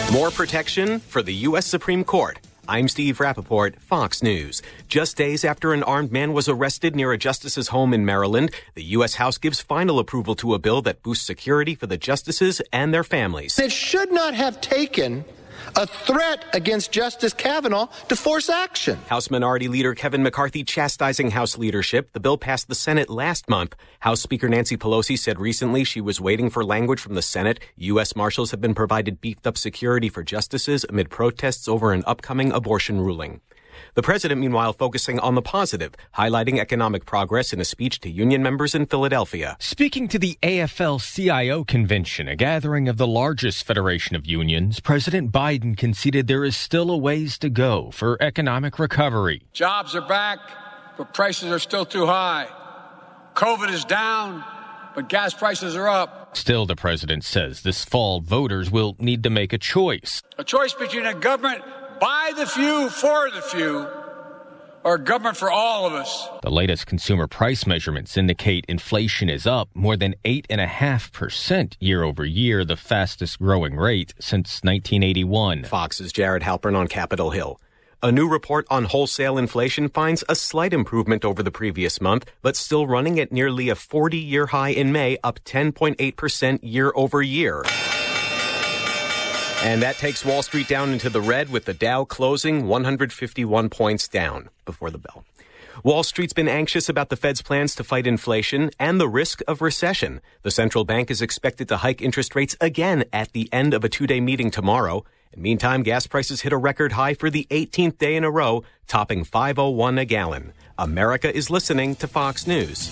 More protection for the U.S. Supreme Court. I'm Steve Rappaport, Fox News. Just days after an armed man was arrested near a justice's home in Maryland, the U.S. House gives final approval to a bill that boosts security for the justices and their families. It should not have taken a threat against Justice Kavanaugh to force action. House Minority Leader Kevin McCarthy chastising House leadership. The bill passed the Senate last month. House Speaker Nancy Pelosi said recently she was waiting for language from the Senate. U.S. Marshals have been provided beefed-up security for justices amid protests over an upcoming abortion ruling. The president, meanwhile, focusing on the positive, highlighting economic progress in a speech to union members in Philadelphia. Speaking to the AFL-CIO convention, a gathering of the largest federation of unions, President Biden conceded there is still a ways to go for economic recovery. Jobs are back, but prices are still too high. COVID is down, but gas prices are up. Still, the president says this fall voters will need to make a choice. A choice between a government by the few, for the few, or a government for all of us. The latest consumer price measurements indicate inflation is up more than 8.5% year over year, the fastest growing rate since 1981. Fox's Jared Halpern on Capitol Hill. A new report on wholesale inflation finds a slight improvement over the previous month, but still running at nearly a 40-year high in May, up 10.8% year over year. And that takes Wall Street down into the red, with the Dow closing 151 points down before the bell. Wall Street's been anxious about the Fed's plans to fight inflation and the risk of recession. The central bank is expected to hike interest rates again at the end of a two-day meeting tomorrow. And meantime, gas prices hit a record high for the 18th day in a row, topping $5.01 a gallon. America is listening to Fox News.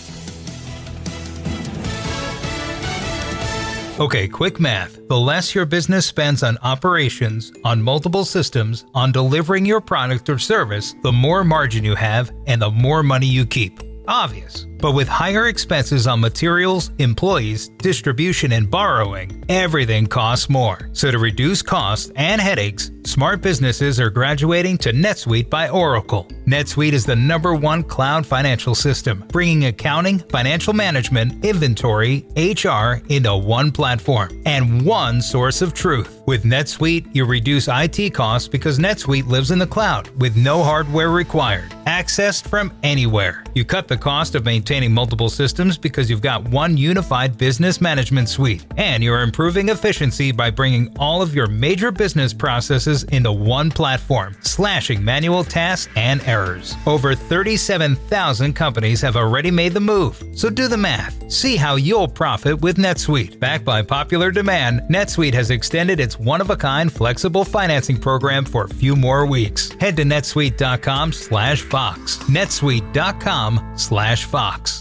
Okay, quick math. The less your business spends on operations, on multiple systems, on delivering your product or service, the more margin you have and the more money you keep. Obvious. But with higher expenses on materials, employees, distribution, and borrowing, everything costs more. So to reduce costs and headaches, smart businesses are graduating to NetSuite by Oracle. NetSuite is the #1 cloud financial system, bringing accounting, financial management, inventory, HR into one platform and one source of truth. With NetSuite, you reduce IT costs because NetSuite lives in the cloud with no hardware required, accessed from anywhere. You cut the cost of maintaining multiple systems because you've got one unified business management suite, and you're improving efficiency by bringing all of your major business processes into one platform, slashing manual tasks and errors. Over 37,000 companies have already made the move, so do the math. See how you'll profit with NetSuite. Backed by popular demand, NetSuite has extended its one-of-a-kind flexible financing program for a few more weeks. Head to netsuite.com/Fox. netsuite.com/Fox.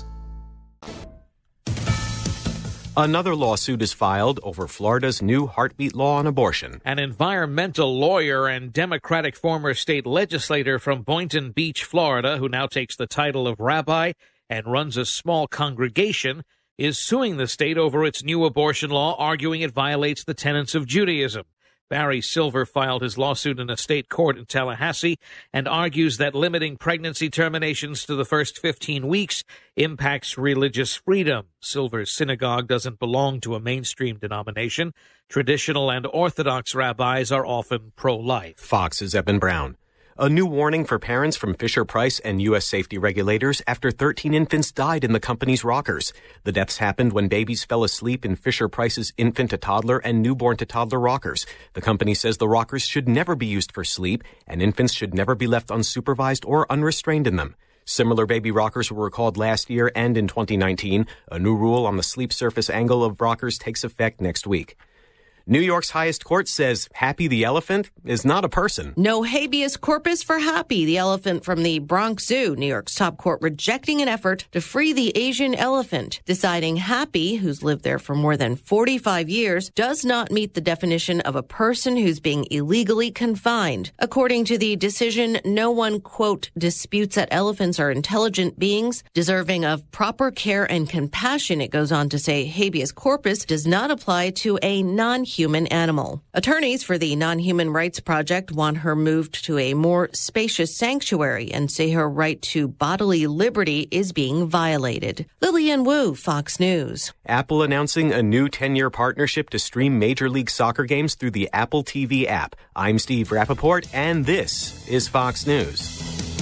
Another lawsuit is filed over Florida's new heartbeat law on abortion. An environmental lawyer and Democratic former state legislator from Boynton Beach, Florida, who now takes the title of rabbi and runs a small congregation, is suing the state over its new abortion law, arguing it violates the tenets of Judaism. Barry Silver filed his lawsuit in a state court in Tallahassee and argues that limiting pregnancy terminations to the first 15 weeks impacts religious freedom. Silver's synagogue doesn't belong to a mainstream denomination. Traditional and Orthodox rabbis are often pro-life. Fox's Eben Brown. A new warning for parents from Fisher-Price and U.S. safety regulators after 13 infants died in the company's rockers. The deaths happened when babies fell asleep in Fisher-Price's infant-to-toddler and newborn-to-toddler rockers. The company says the rockers should never be used for sleep, and infants should never be left unsupervised or unrestrained in them. Similar baby rockers were recalled last year and in 2019. A new rule on the sleep surface angle of rockers takes effect next week. New York's highest court says Happy the elephant is not a person. No habeas corpus for Happy, the elephant from the Bronx Zoo. New York's top court rejecting an effort to free the Asian elephant, deciding Happy, who's lived there for more than 45 years, does not meet the definition of a person who's being illegally confined. According to the decision, no one, quote, disputes that elephants are intelligent beings deserving of proper care and compassion. It goes on to say habeas corpus does not apply to a non-human human animal. Attorneys for the Non-Human Rights Project want her moved to a more spacious sanctuary and say her right to bodily liberty is being violated. Lillian Wu, Fox News. Apple announcing a new 10-year partnership to stream Major League Soccer games through the Apple TV app. I'm Steve Rappaport, and this is Fox News.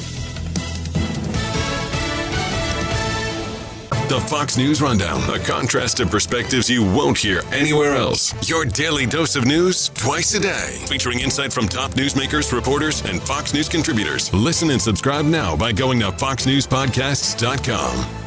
The Fox News Rundown, a contrast of perspectives you won't hear anywhere else. Your daily dose of news twice a day, featuring insight from top newsmakers, reporters, and Fox News contributors. Listen and subscribe now by going to foxnewspodcasts.com.